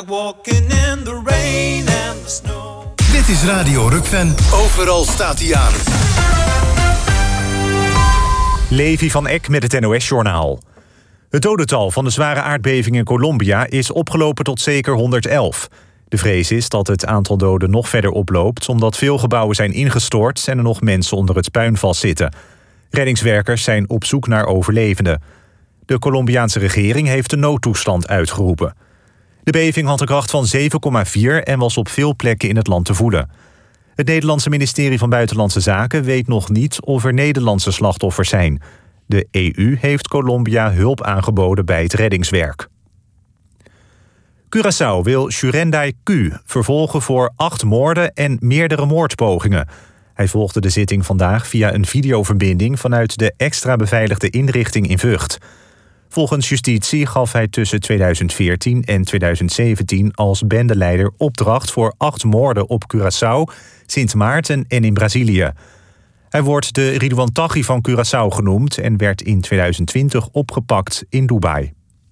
like walking in the rain and the snow. Dit is Radio Rukven. Overal staat hij aan. Levi van Eck met het NOS-journaal. Het dodental van de zware aardbeving in Colombia is opgelopen tot zeker 111. De vrees is dat het aantal doden nog verder oploopt, omdat veel gebouwen zijn ingestort en er nog mensen onder het puin vastzitten. Reddingswerkers zijn op zoek naar overlevenden. De Colombiaanse regering heeft de noodtoestand uitgeroepen. De beving had een kracht van 7,4 en was op veel plekken in het land te voelen. Het Nederlandse ministerie van Buitenlandse Zaken weet nog niet of er Nederlandse slachtoffers zijn. De EU heeft Colombia hulp aangeboden bij het reddingswerk. Curaçao wil Jurendai Q vervolgen voor 8 moorden en meerdere moordpogingen. Hij volgde de zitting vandaag via een videoverbinding vanuit de extra beveiligde inrichting in Vught. Volgens justitie gaf hij tussen 2014 en 2017 als bendeleider opdracht voor 8 moorden op Curaçao, Sint Maarten en in Brazilië. Hij wordt de Ridouan Taghi van Curaçao genoemd en werd in 2020 opgepakt in Dubai.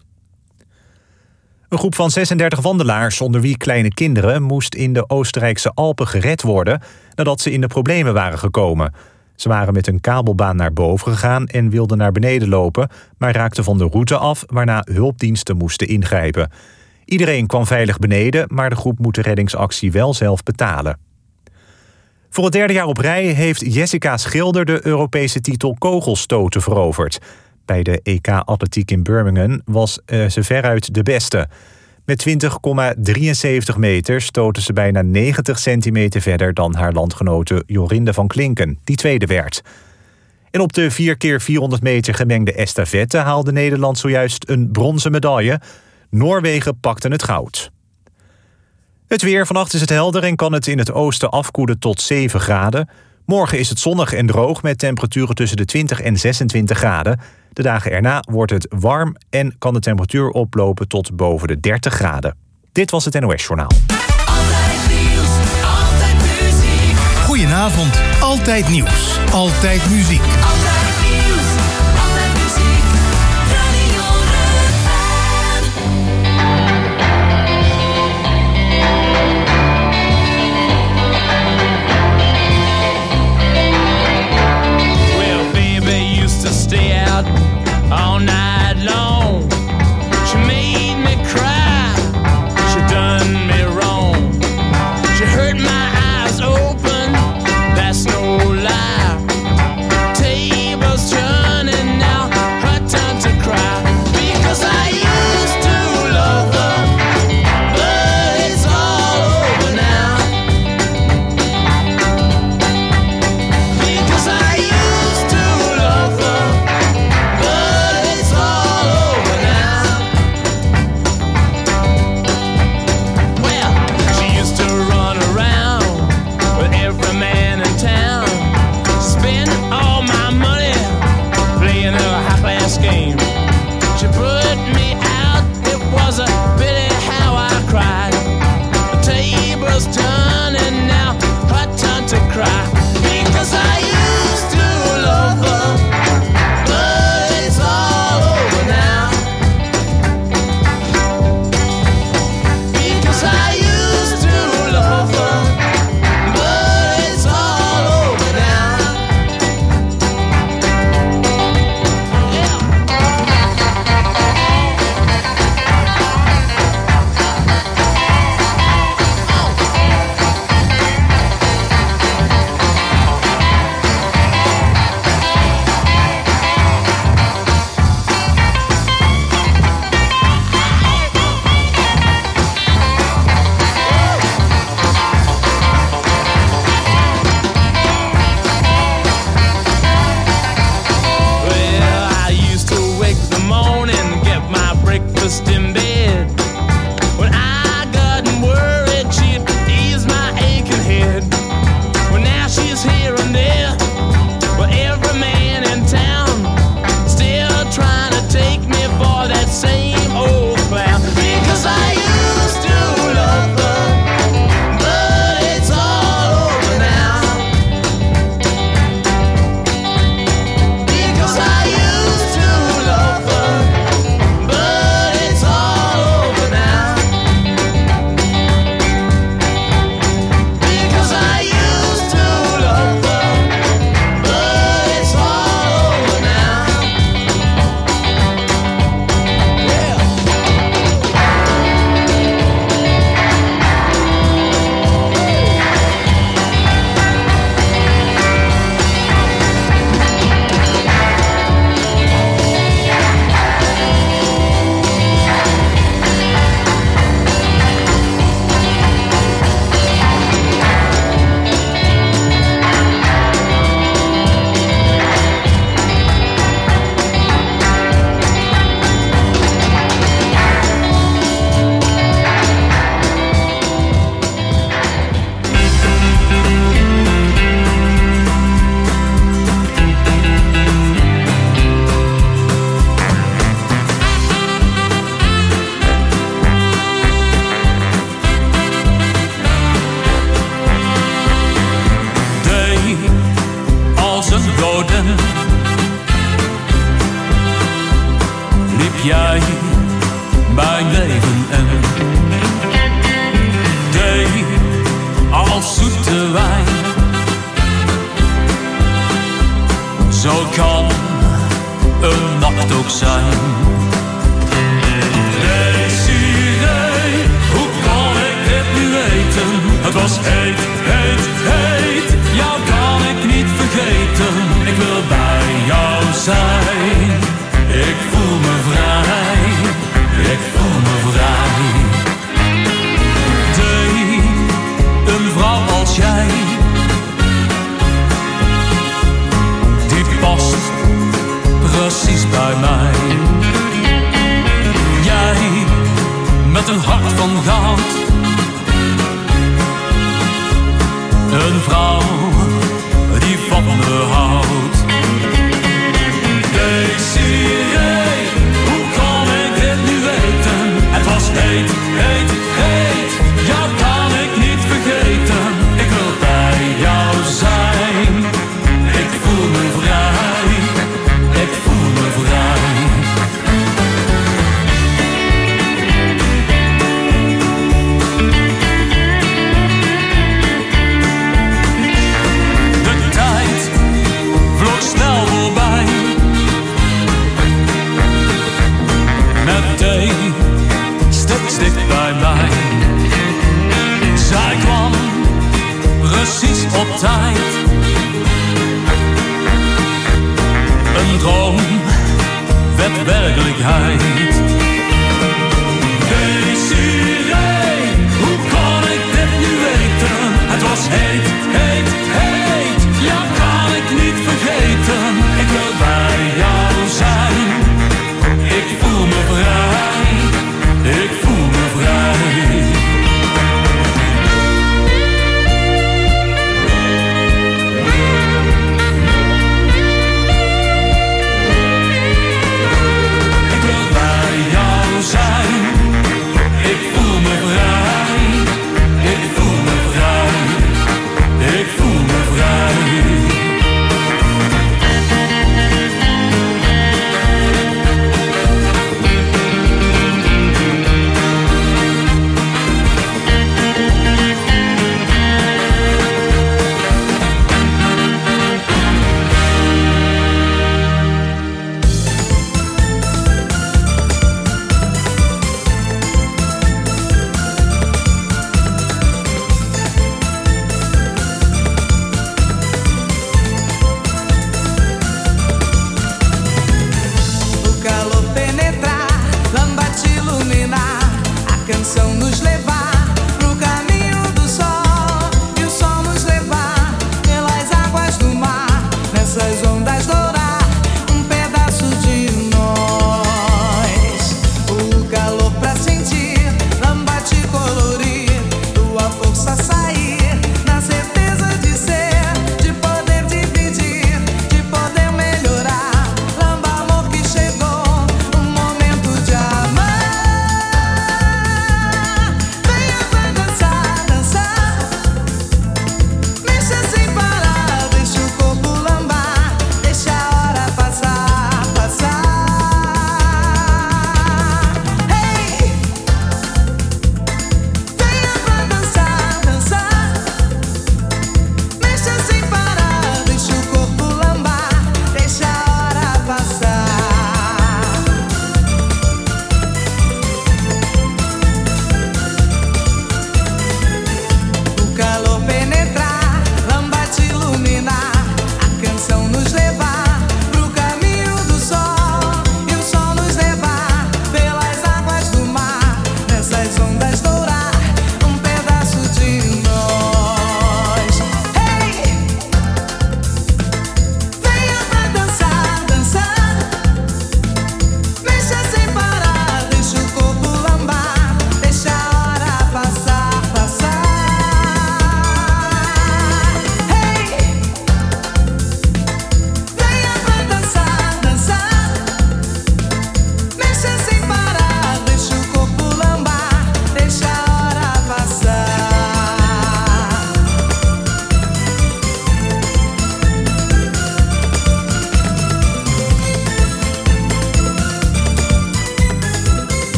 Een groep van 36 wandelaars, onder wie kleine kinderen, moest in de Oostenrijkse Alpen gered worden nadat ze in de problemen waren gekomen. Ze waren met een kabelbaan naar boven gegaan en wilden naar beneden lopen, maar raakten van de route af, waarna hulpdiensten moesten ingrijpen. Iedereen kwam veilig beneden, maar de groep moet de reddingsactie wel zelf betalen. Voor het 3e jaar op rij heeft Jessica Schilder de Europese titel kogelstoten veroverd. Bij de EK-atletiek in Birmingham was ze veruit de beste. Met 20,73 meter stoten ze bijna 90 centimeter verder dan haar landgenote Jorinde van Klinken, die tweede werd. En op de 4x400 meter gemengde estafette haalde Nederland zojuist een bronzen medaille. Noorwegen pakte het goud. Het weer, vannacht is het helder en kan het in het oosten afkoelen tot 7 graden. Morgen is het zonnig en droog met temperaturen tussen de 20 en 26 graden. De dagen erna wordt het warm en kan de temperatuur oplopen tot boven de 30 graden. Dit was het NOS-journaal. Altijd nieuws, altijd muziek. Goedenavond, altijd nieuws, altijd muziek. Altijd nieuws, altijd muziek. Radio Well, baby used to stay out all night long. She made me cry. She done me wrong. She hurt my eyes open. That's no lie. Tables turn. nog zijn. Desiree, hoe kon ik dit nu weten? Het was heet, heet, heet. Jou kan ik niet vergeten. Ik wil bij jou zijn. Ik voel me vrij. Ik voel me vrij. Een vrouw als jij, die past precies bij mij. Jij met een hart van goud, een vrouw die van me houdt. Desiree, hoe kon ik dit nu weten? Het was heet, heet, heet. Jou kan ik niet vergeten. Ik wil bij jou zijn. Ik voel me vrij. Ik voel me vrij. De tijd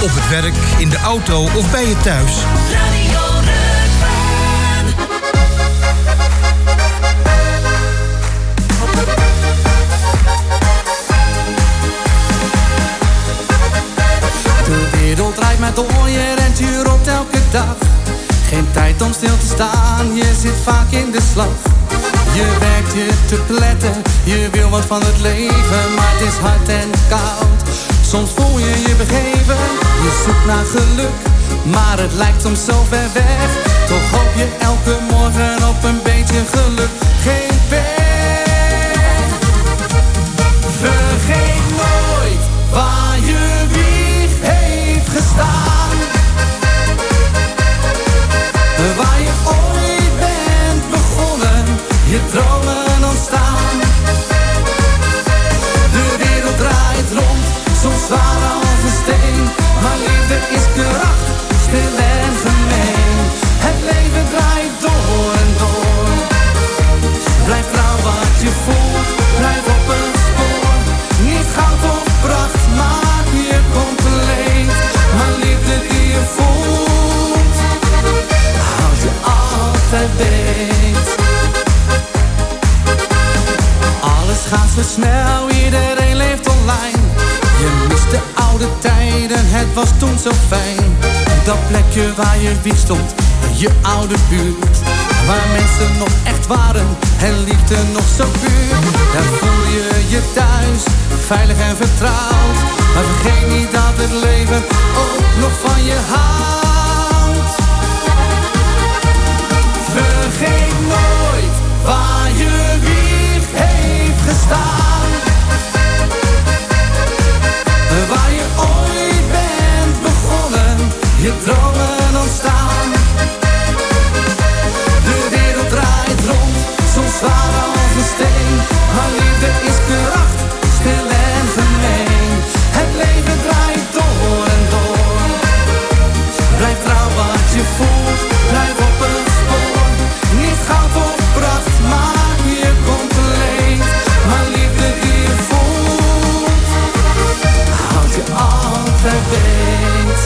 op het werk, in de auto of bij je thuis. Radio Rukven. De wereld draait maar door, je rent, je rolt elke dag. Geen tijd om stil te staan, je zit vaak in de slag. Je werkt je te pletten, je wil wat van het leven, maar het is hard en koud. Soms voel je je begeven, je zoekt naar geluk, maar het lijkt soms zo ver weg. Toch hoop je elke morgen op een beetje geluk. Geen pech. Vergeet nooit waar je wieg heeft gestaan, waar je ooit bent begonnen, je dromen ontstaan. De wereld draait rond, soms zwaar als een steen, maar liefde is kracht, stil en gemeen. Het leven draait door en door. Blijf trouw wat je voelt, blijf op een spoor. Niet goud of pracht, maak je compleet, maar liefde die je voelt, houd je altijd beet. Alles gaat zo snel, iedereen leeft online. Je mist de oude tijden, het was toen zo fijn. Dat plekje waar je wieg stond, je oude buurt, waar mensen nog echt waren en liefde nog zo puur. Daar voel je je thuis, veilig en vertrouwd. Maar vergeet niet dat het leven ook nog van je houdt. Vergeet nooit waar je wieg heeft gestaan, waar je ooit bent begonnen, je dromen ontstaan. De wereld draait rond, soms zwaar als een steen, maar liefde is kracht, stil en gemeen. Het leven draait door en door. Blijf trouw wat je voelt, blijf op een spoor. Niet goud of pracht, maak je compleet, maar liefde die je voelt, houd je altijd beet.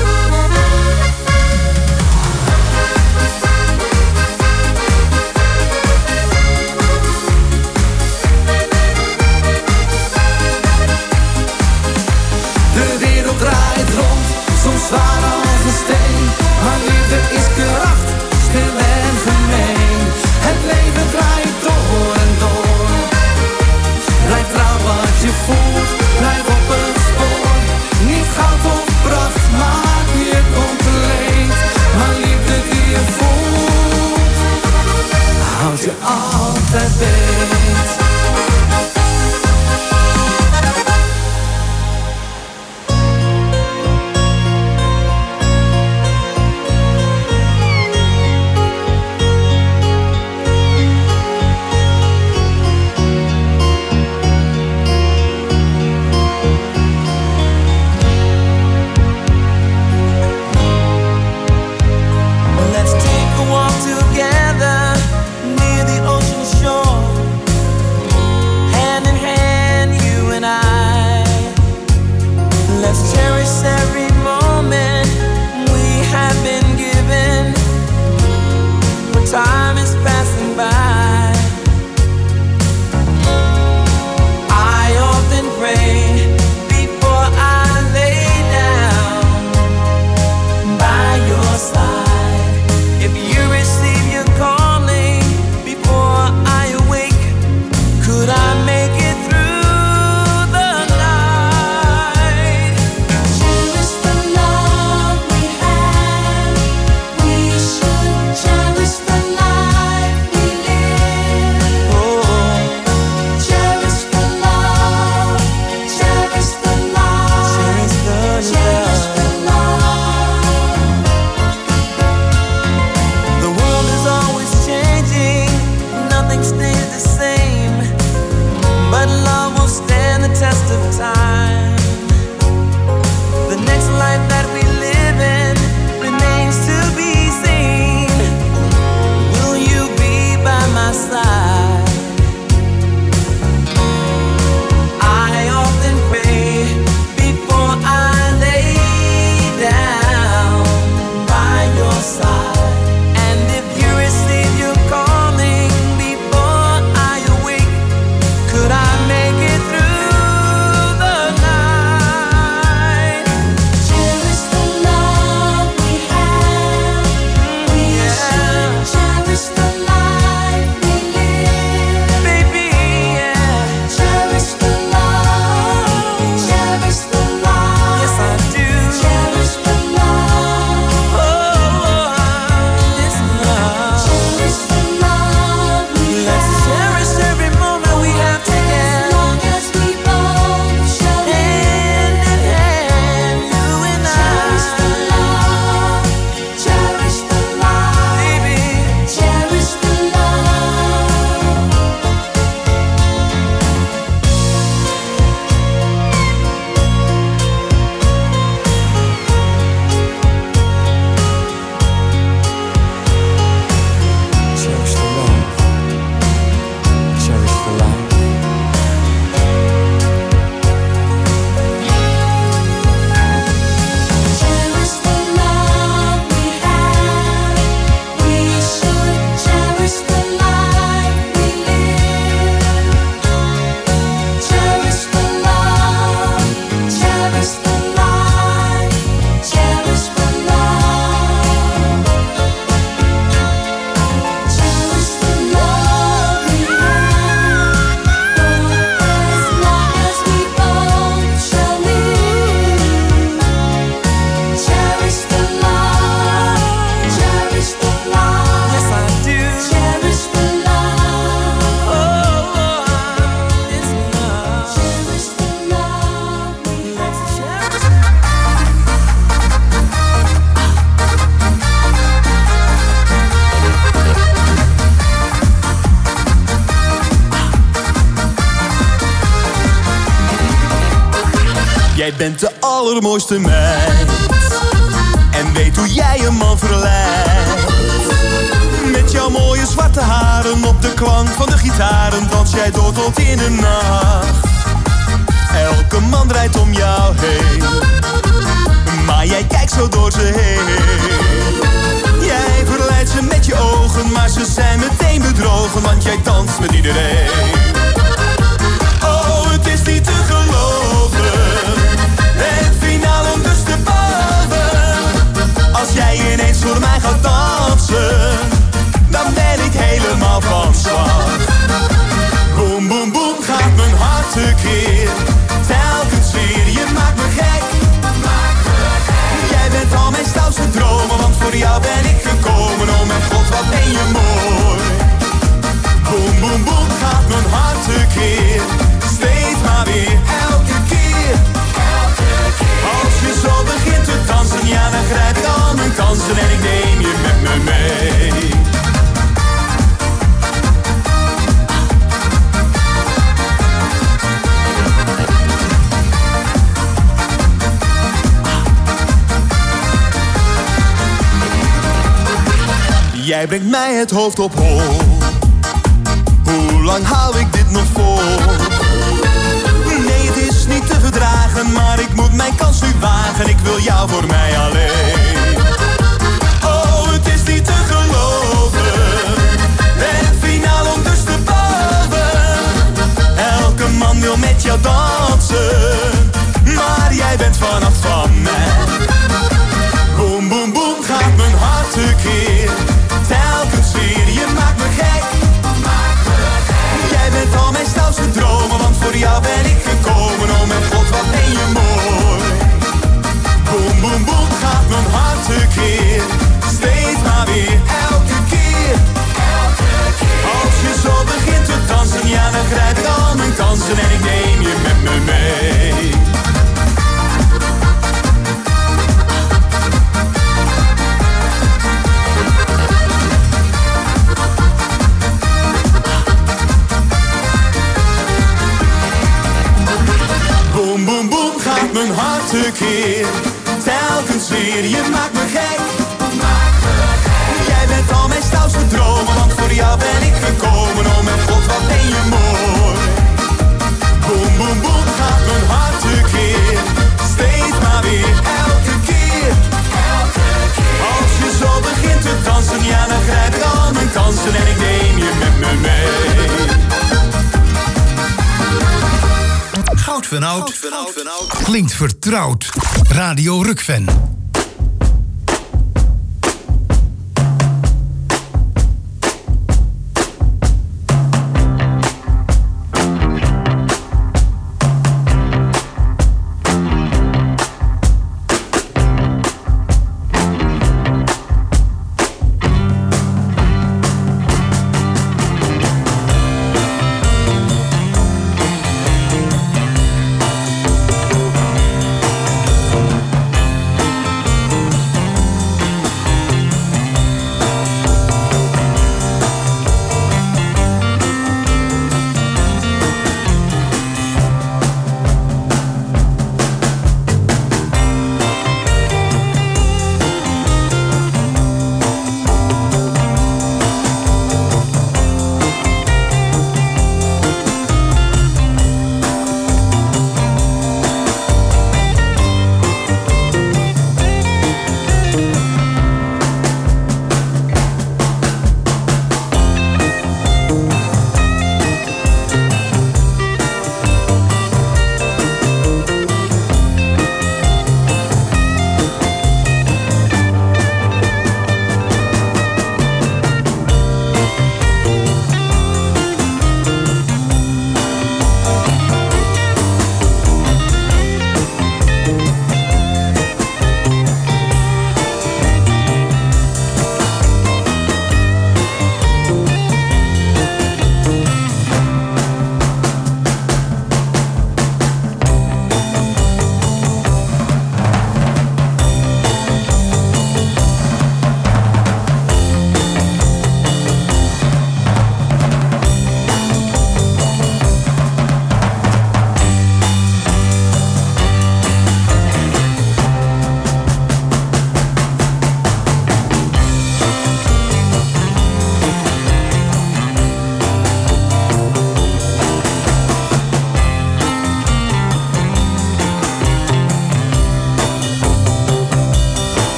De wereld draait rond, soms zwaar als een steen, maar liefde is kracht, stil en gemeen. Het leven draait door en door. Blijf trouw wat je voelt, blijf op een spoor. Niet goud of pracht, maak je compleet, maar liefde die je voelt, houd je altijd beet. Let's take a walk together near the ocean shore, hand in hand, you and I. Let's cherish every moment we have been given, for time is passing by. I often pray before I lay down by your side. If you receive your calling before I awake, could I make it through the night? You is Jij bent de allermooiste meid en weet hoe jij een man verleidt. Met jouw mooie zwarte haren op de klank van de gitaren dans jij door tot in de nacht. Elke man draait om jou heen, maar jij kijkt zo door ze heen. Jij verleidt ze met je ogen, maar ze zijn meteen bedrogen, want jij danst met iedereen. Oh, het is niet te geloven, het finale ondersteboven. Als jij ineens voor mij gaat dansen, dan ben ik helemaal van slag. Boem, boem, boem gaat mijn hart tekeer, telkens weer, je maakt me gek. Jij bent al mijn stoutste dromen, want voor jou ben ik gekomen. Oh mijn god, wat ben je mooi. Boem, boem, boem gaat mijn hart tekeer, steeds maar weer, elke keer. Als je zo begint te dansen, ja dan grijp ik al mijn kansen en ik neem je met me mee. Jij brengt mij het hoofd op hol. Hoe lang hou ik dit nog vol? Nee, het is niet te verdragen, maar ik moet mijn kans nu wagen. Ik wil jou voor mij alleen. Oh, het is niet te geloven, het finale ondersteboven. Elke man wil met jou dansen, maar jij bent vannacht van mij. Boem, boem, boem gaat mijn hart tekeer, telkens weer, je maakt me gek. Jij bent al mijn stoutste dromen, want voor jou ben ik gekomen. Oh mijn god, wat ben je mooi. Boem, boem, boem gaat mijn hart tekeer, steeds maar weer, elke keer. Als je zo begint te dansen, ja dan grijp ik al mijn kansen en ik neem je met me mee. Boem, boem, boem gaat mijn hart tekeer, telkens weer, je maakt me gek. Jij bent al mijn stoutste dromen, want voor jou ben ik gekomen. Oh mijn god, wat ben je mooi. Boem, boem, boem gaat mijn hart tekeer, steeds maar weer, elke keer. Als je zo begint te dansen, ja dan grijp ik al mijn kansen en ik neem je met me mee. Goud van Oud klinkt vertrouwd. Radio Rukven.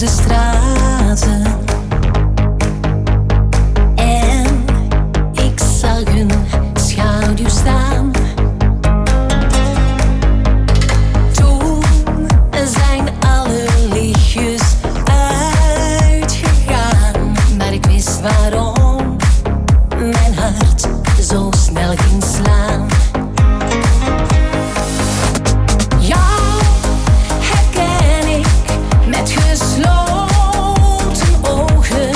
de straten. En ik zag een schaduw staan. Toen zijn alle lichtjes uitgegaan, maar ik wist waarom mijn hart zo snel ging slaan. Jou herken ik met gesloten ogen,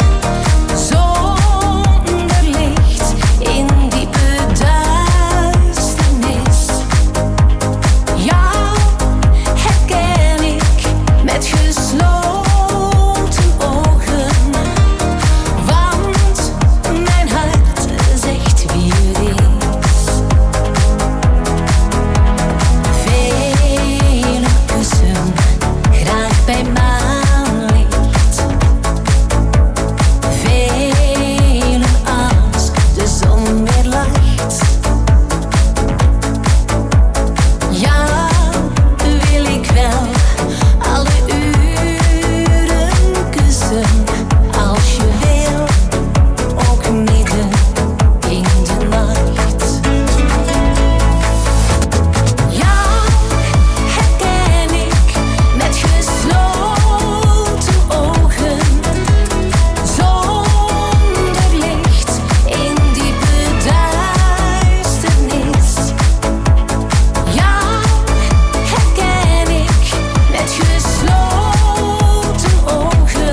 zonder licht in diepe duisternis. Jou herken ik met gesloten ogen, want mijn hart zegt wie het is. Vele kussen, graag bij maanlicht. Velen als de zon weer lacht. Ja, wil ik wel alle uren kussen, als je wil, ook midden in de nacht. Jou herken ik met gesloten ogen, zonder licht in diepe duisternis. Jou herken ik met gesloten ogen,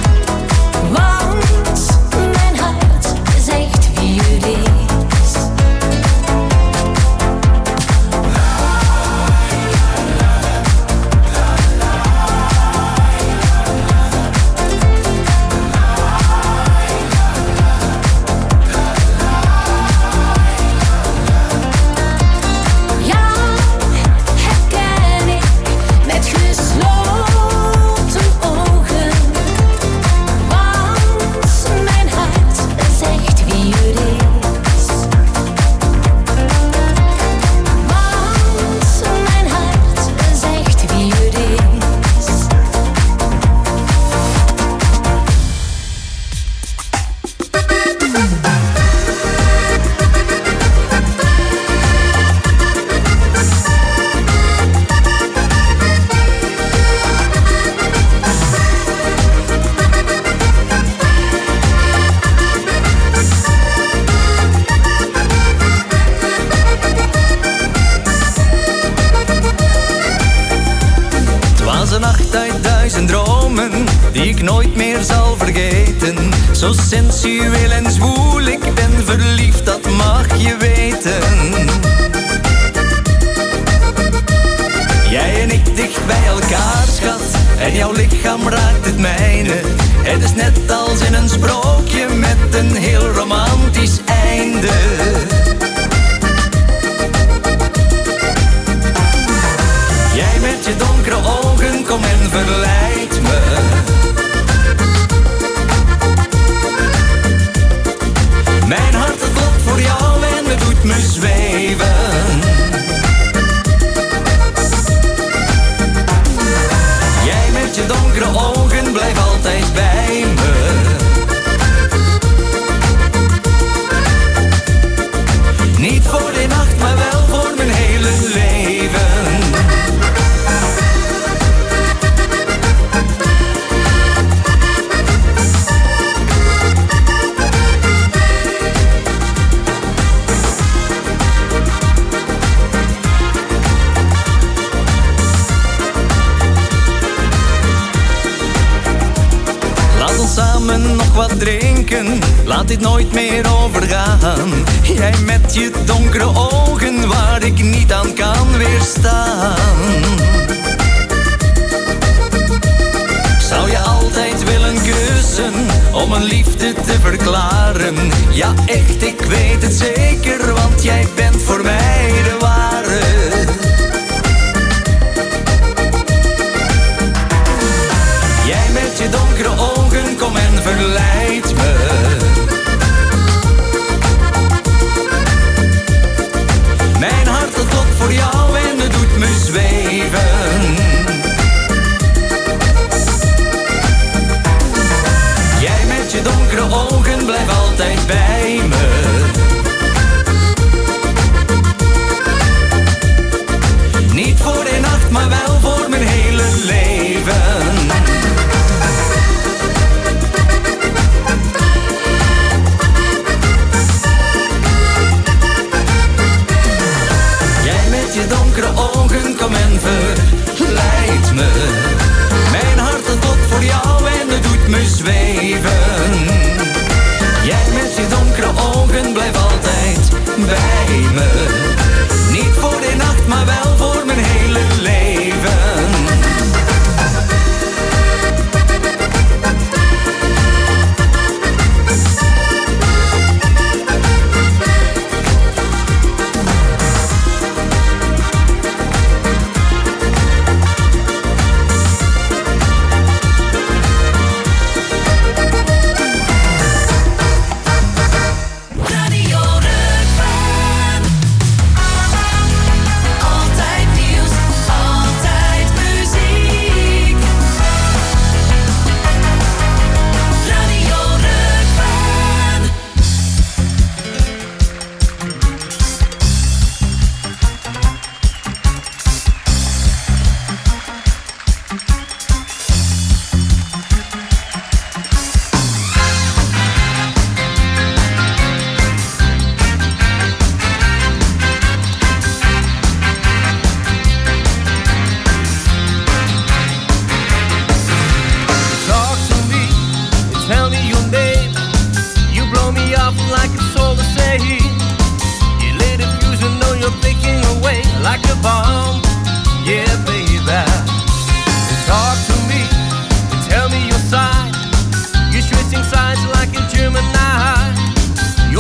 want mijn hart zegt wie het is. Jou herken ik met gesloten ogen, want mijn hart zegt wie het is. Want mijn hart zegt wie het is. Het was een nacht uit 1000 dromen, die ik nooit meer zal vergeten. Zo sensueel en zwoel, ik ben verliefd, dat mag je weten. Jij en ik dicht bij elkaar, schat, en jouw lichaam raakt het mijne. Het is net als in een sprookje met een heel romantisch einde. Jij met je donkere ogen, kom en verleid me. Mijn hart het klopt voor jou en het doet me zweven. Jij met je donkere ogen, blijf altijd bij me. Niet voor de nacht, maar wel voor mijn hele leven. Laat ons samen nog wat drinken, laat dit nooit meer overgaan. Jij met je donkere ogen, waar ik niet aan kan weerstaan. Zou je altijd willen kussen, om mijn liefde te verklaren? Ja echt, ik weet het zeker, want jij bent voor mij de ware. Jij met je donkere ogen, kom en verleid me. Mijn hart dat klopt voor jou en het doet me zweven.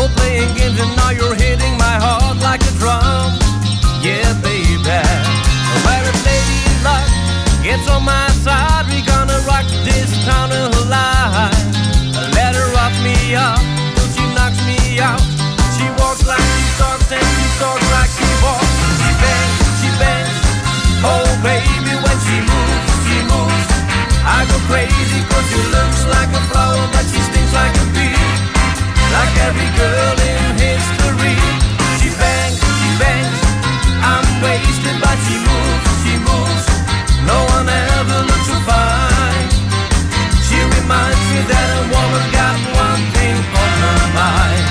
playing games and now you're hitting my heart like a drum. Yeah, baby. Well, if lady luck gets on my side, we gonna rock this town alive. Let her rock me up till she knocks me out. She walks like she talks and she talks like she walks. She bangs, oh baby, when she moves. I go crazy cause she looks like a flower but she stings like a bee. Like every girl in history. She bangs, I'm wasted but she moves. No one ever looks so fine. She reminds me that a woman got one thing on her mind.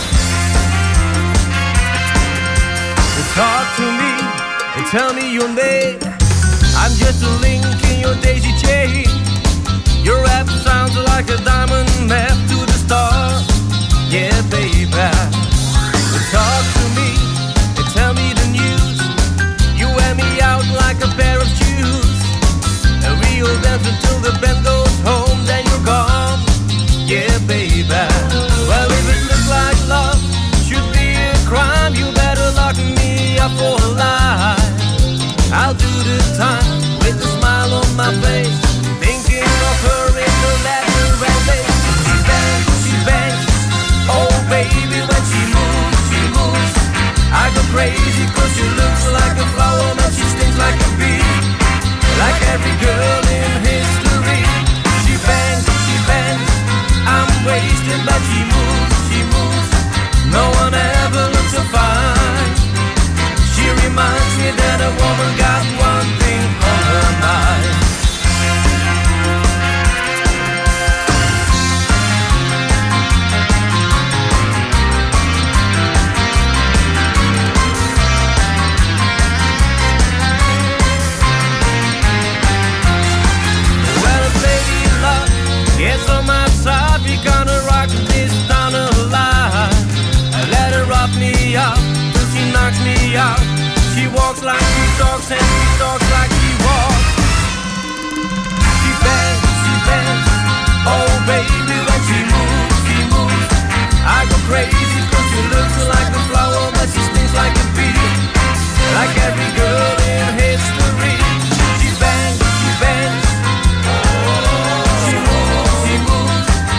Talk to me, tell me your name. I'm just a link in your daisy chain. Your rap sounds like a diamond map to the stars. Yeah, baby. Talk to me, tell me the news. You wear me out like a pair of shoes. And we'll dance until the band goes home, then you're gone. Yeah, baby. Well, if it looks like love should be a crime, you better lock me up for life. I'll do the time with a smile on my face, thinking of her in the letter and lace. She bangs, oh baby, when she moves. I go crazy cause she looks like a flower and she stings like a bee. Like every girl in history. She bangs, I'm wasted but she moves. No one ever looks so fine. She reminds me that a woman got one thing on her mind. Well, if lady luck gets on my side, we gonna rock this town alive. Let her rock me up till she knocks me out. She walks like she talks and she talks like she walks. She bangs, oh baby, when she moves. I go crazy cause she looks like a flower but she stings like a bee. Like every girl in history. She bangs, she moves.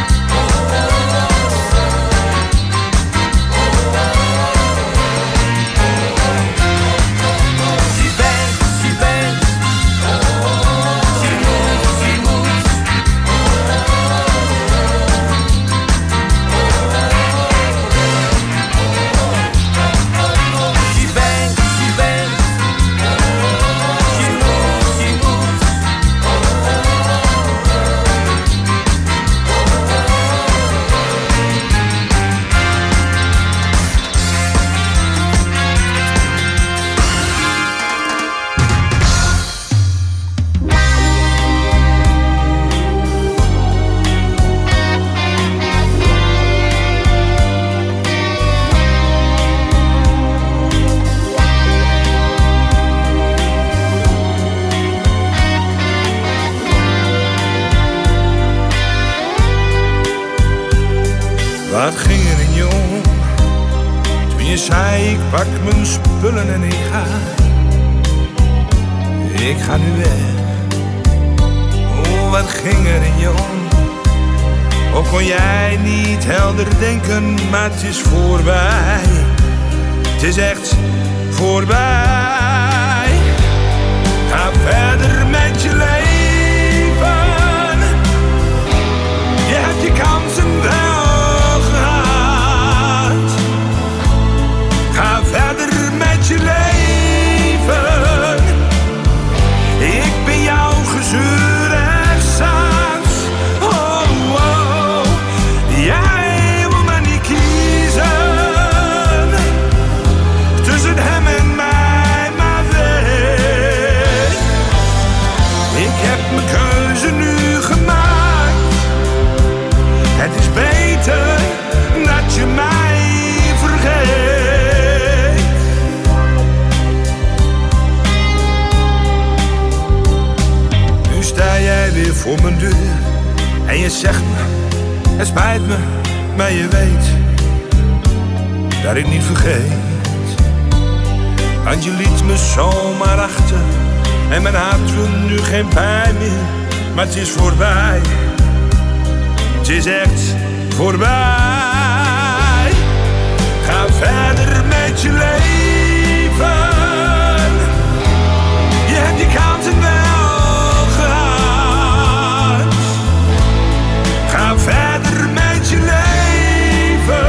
Wat ging er in je om? Toen je zei ik pak mijn spullen en ik ga. Ik ga nu weg. Oh, wat ging er in je om? Ook kon jij niet helder denken, maar het is voorbij. Het is echt voorbij. Ga verder met je leven. Je hebt je kansen wel gehad. Ga verder met je leven. Ik ben jouw gezeur en zand. Oh, oh. Jij wil maar niet kiezen tussen hem en mij, maar weet, ik heb mijn keuze nu gemaakt. Het is beter dat je mij vergeet. Nu sta jij weer voor mijn deur en je zegt me, het spijt me, maar je weet, dat ik niet vergeet. Want je liet me zomaar achter en mijn hart wil nu geen pijn meer. Maar het is voorbij, het is echt voorbij. Ga verder met je leven. Je hebt die kansen wel gehad. Ga verder met je leven.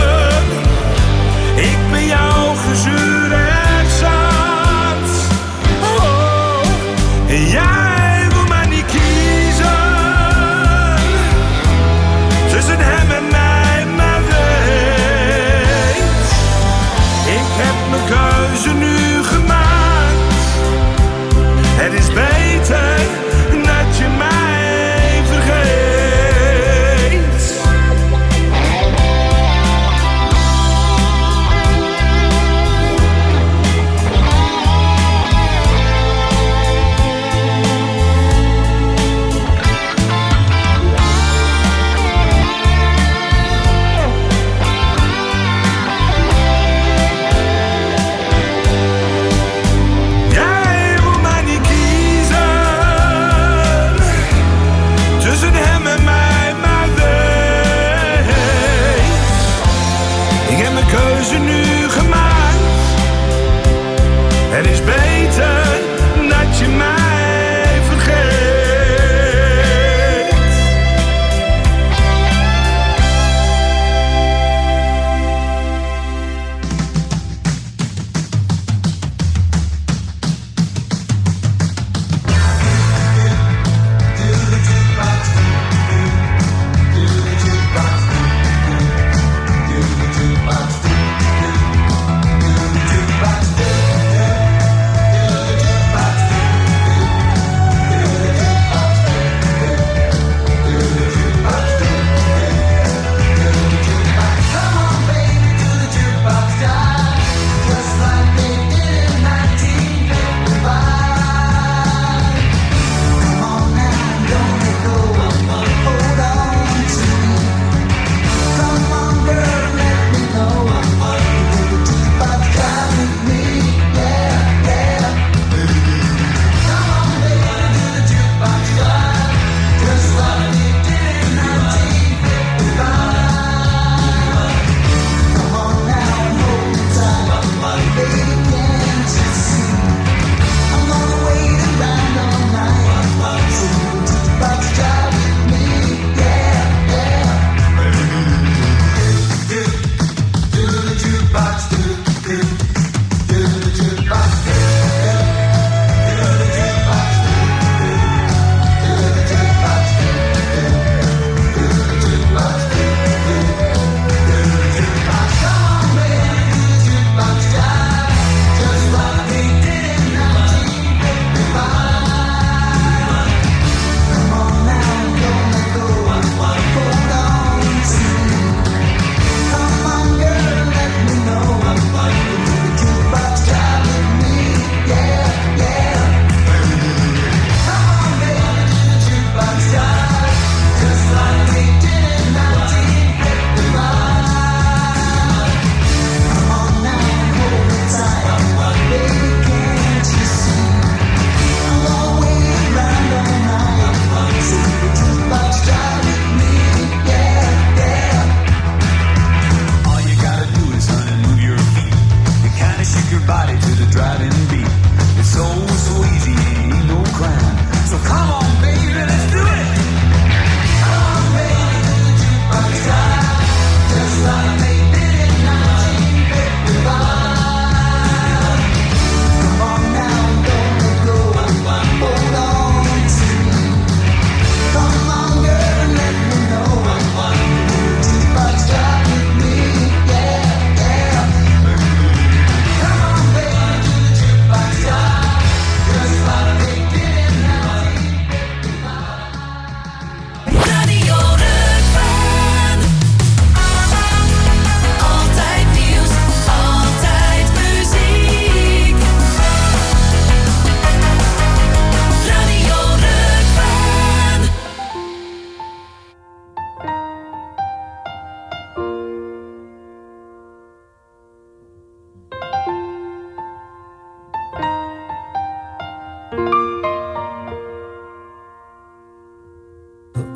Ik ben jouw gezeur en zat. Oh, jij wil mij niet kiezen tussen hem en mij, maar weet, ik heb mijn keuze nu gemaakt. Het is beter dat je mij vergeet.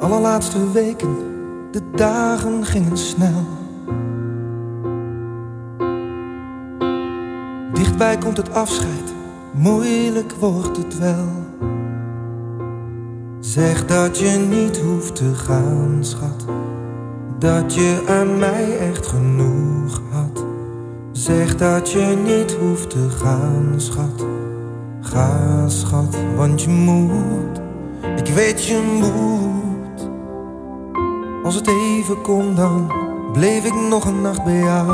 allerlaatste weken, de dagen gingen snel. Dichtbij komt het afscheid, moeilijk wordt het wel. Zeg dat je niet hoeft te gaan, schat. Dat je aan mij echt genoeg had. Zeg dat je niet hoeft te gaan, schat. Ga, schat, want je moet. Ik weet je moet. Als het even kon, dan bleef ik nog een nacht bij jou.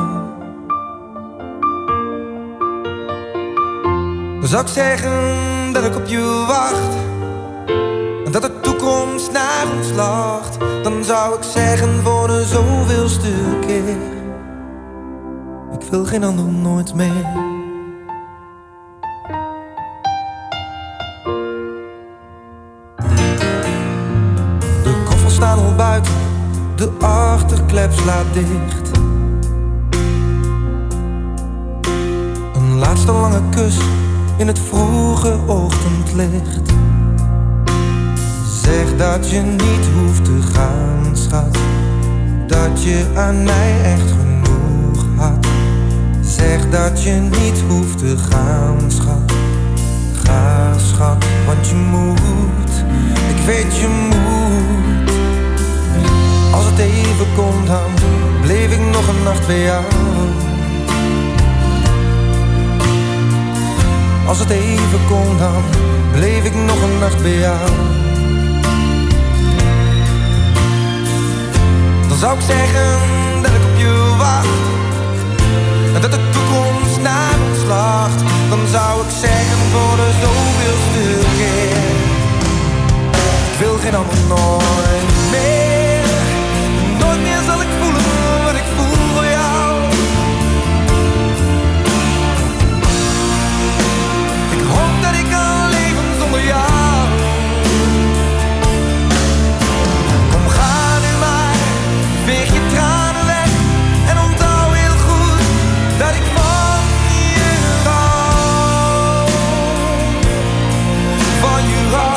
Dan zou ik zeggen dat ik op je wacht. En dat de toekomst naar ons lacht. Dan zou ik zeggen voor de zoveelste keer: ik wil geen ander nooit meer. De koffers staan al buiten, de achterklep slaat dicht. Een laatste lange kus in het vroege ochtendlicht. Zeg dat je niet hoeft te gaan, schat. Dat je aan mij echt genoeg had. Zeg dat je niet hoeft te gaan, schat. Ga, schat, want je moet. Ik weet je moet. Als het even kon, dan bleef ik nog een nacht bij jou. Als het even kon, dan bleef ik nog een nacht bij jou. Dan zou ik zeggen dat ik op je wacht. En dat de toekomst naar ons lacht. Dan zou ik zeggen voor de zoveelste keer: ik wil geen ander nooit meer. Nooit meer zal ik voelen wat ik voel voor jou. Ik hoop dat ik kan leven zonder jou. Kom, ga nu maar, veeg je tranen weg. En onthoud heel goed dat ik van je hou. Van je hou.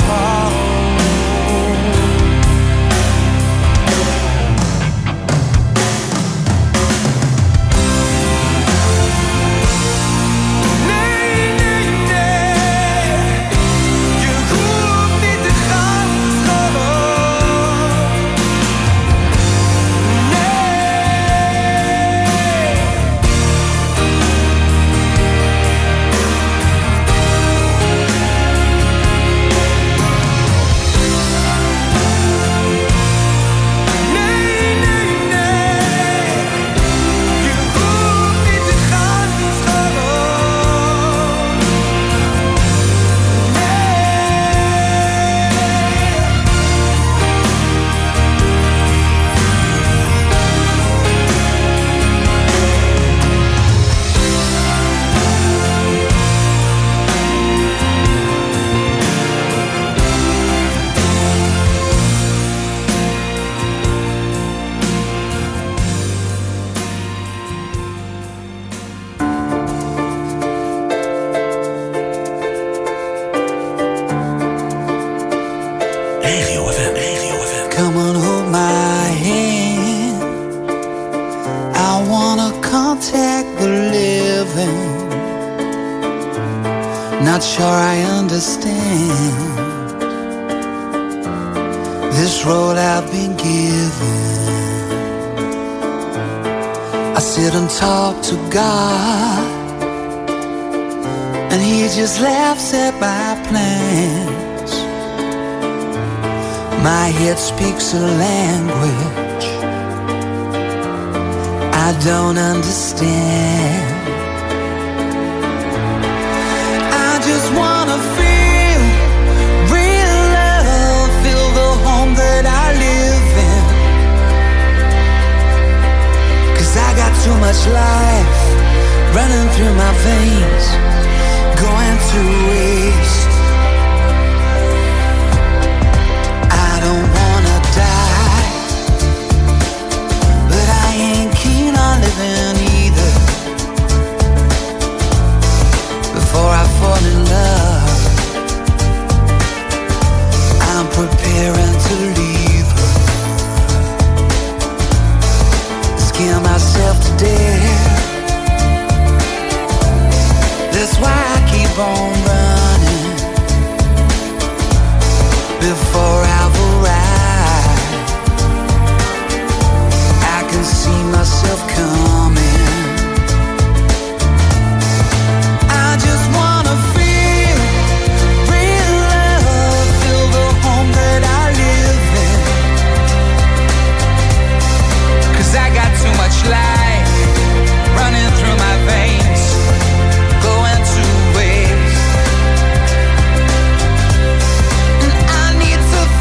Not sure I understand this road I've been given. I sit and talk to God, and He just laughs at my plans. My head speaks a language I don't understand. Just wanna feel real love, feel the home that I live in. 'Cause I got too much life running through my veins, going to waste. I don't wanna die, but I ain't keen on living either. Before I fall in love, before I've arrived. I can see myself coming. I just wanna feel real love, feel the home that I live in. 'Cause I got too much life running through my veins, going to waste. And I need to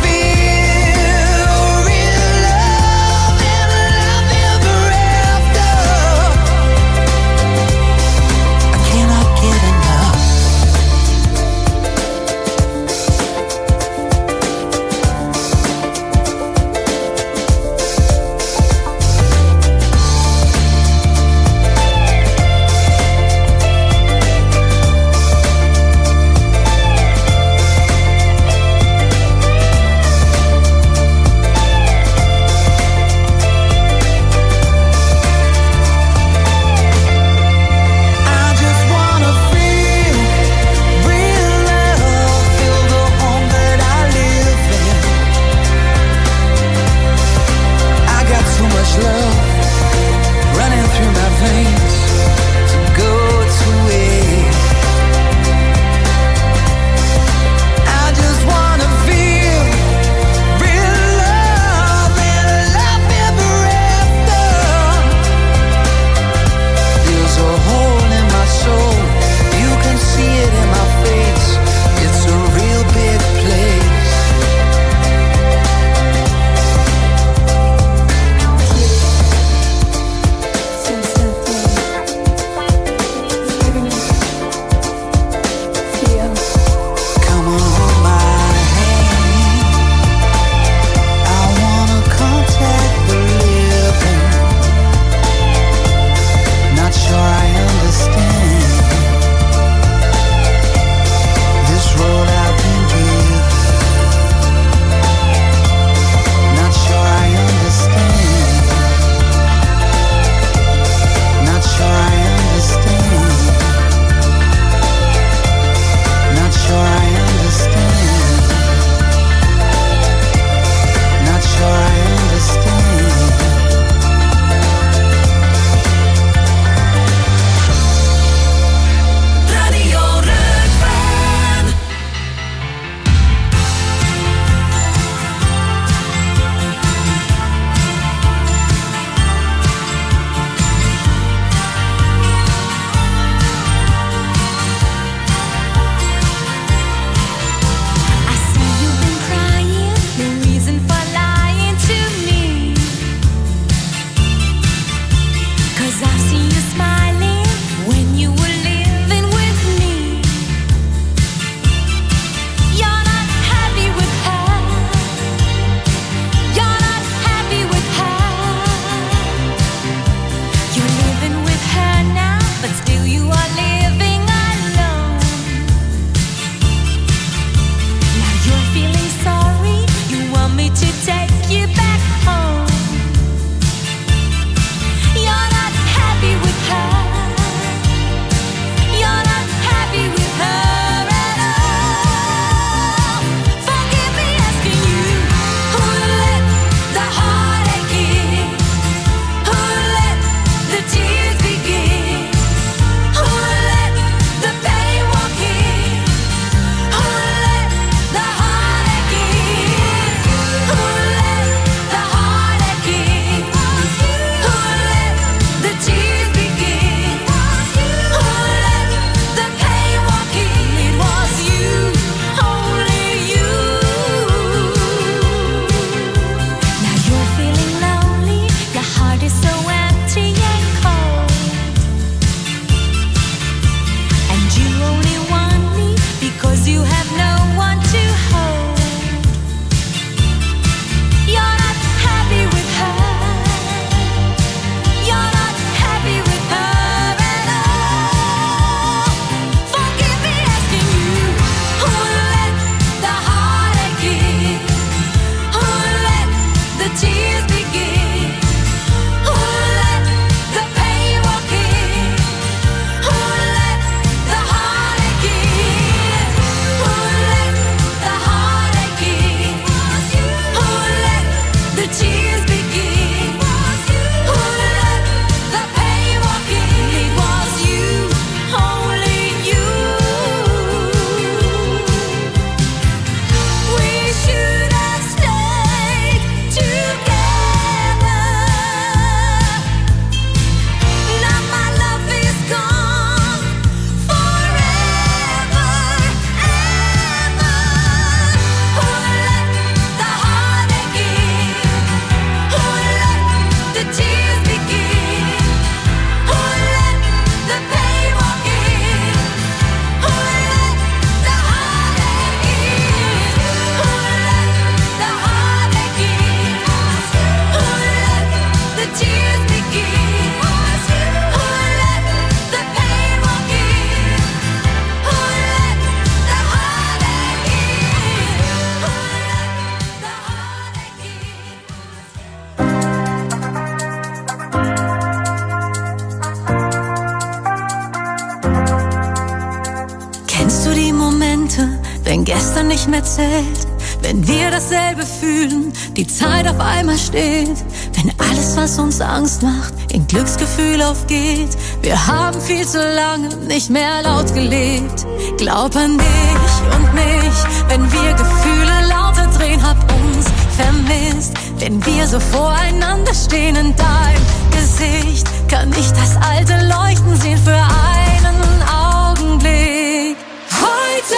mehr zählt, wenn wir dasselbe fühlen, die Zeit auf einmal steht, wenn alles, was uns Angst macht, in Glücksgefühl aufgeht. Wir haben viel zu lange nicht mehr laut gelebt. Glaub an dich und mich, wenn wir Gefühle lauter drehen, hab uns vermisst. Wenn wir so voreinander stehen in deinem Gesicht, kann ich das alte Leuchten sehen für einen Augenblick. Heute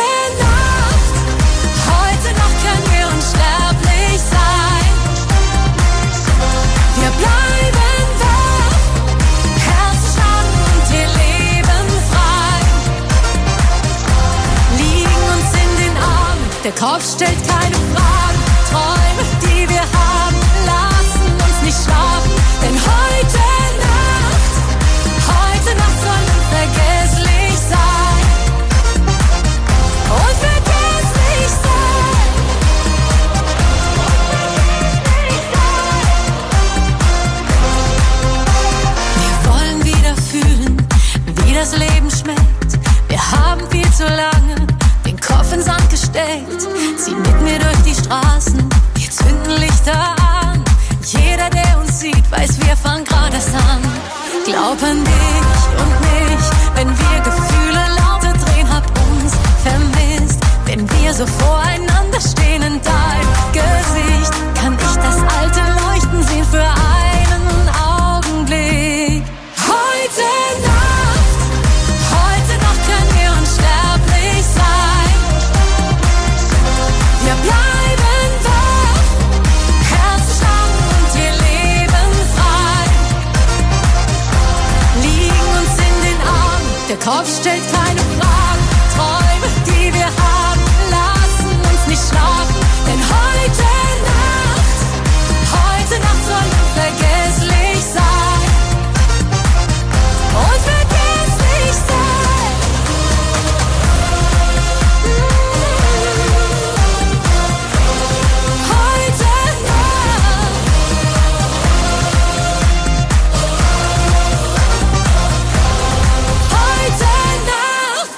Nacht können wir unsterblich sein. Wir bleiben wach, Herzschlag und wir leben frei. Liegen uns in den Armen, der Kopf stellt keine Fragen. Träume, die wir haben, lassen uns nicht schlafen. Denn heute Nacht soll unvergesslich sein. Unvergesslich sein. Wir wollen wieder fühlen, wie das Leben schmeckt. Wir haben viel zu lange den Kopf in Sand gesteckt. Zieh mit mir durch die Straßen, wir zünden Lichter an. Jeder, der uns sieht, weiß, wir fangen gerade erst an. Glaub an dich und mich, wenn wir Gefühle lauter drehen, hab uns vermisst. Wenn wir so voreinander stehen in deinem Gesicht, kann ich das alte Leuchten sehen für einen Augenblick. Heute Nacht können wir unsterblich sein. Wir bleiben wach, Herzschlag und wir leben frei. Liegen uns in den Armen, der Kopf stellt keine Fragen. Träume, die wir haben, lassen uns nicht schlafen. Denn heute Nacht soll unvergesslich sein. Unvergesslich sein. Heute Nacht.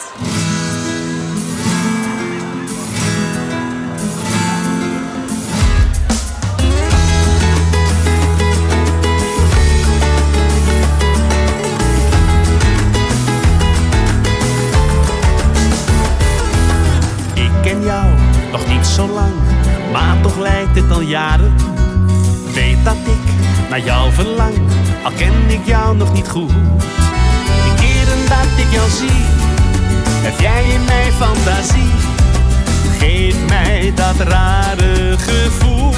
Ik ken jou nog niet zo lang, maar toch lijkt het al jaren. Weet dat ik naar jou verlang, al ken ik jou nog niet goed. Die keren dat ik jou zie, heb jij in mij fantasie. Geef mij dat rare gevoel.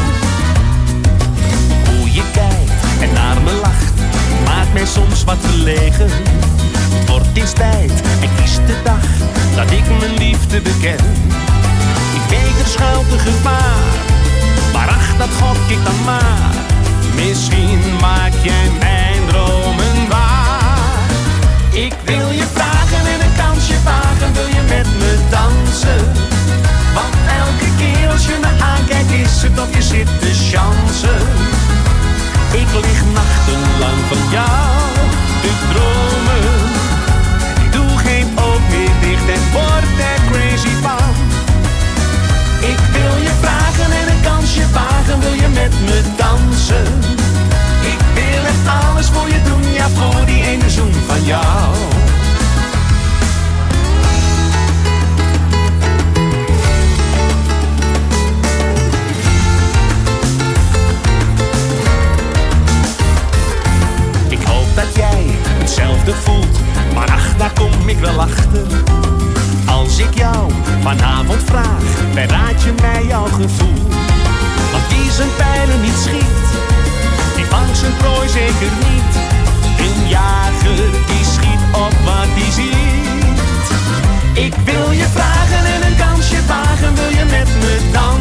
Hoe je kijkt en naar me lacht, maakt mij soms wat verlegen. Het wordt eens tijd en kies de dag dat ik mijn liefde beken. Ik weet er schuilt een gevaar, maar ach, dat gok ik dan maar. Misschien maak jij mijn dromen waar. Ik wil je vragen en een kansje wagen, wil je met me dansen? Want elke keer als je me aankijkt is het of je zit te chansen. Ik lig nachtenlang van jou te dromen. Ik doe geen oog meer dicht en word er crazy van. Ik wil je vragen en een kansje wagen, wil je met me dansen? Ik wil echt alles voor je doen, ja, voor die ene zoen van jou. Ik hoop dat jij hetzelfde voelt, maar ach, daar kom ik wel achter. Als ik jou vanavond vraag, verraad je mij jouw gevoel. Want die zijn pijlen niet schiet, die vangt zijn prooi zeker niet. Een jager die schiet op wat hij ziet. Ik wil je vragen en een kansje wagen, wil je met me dansen?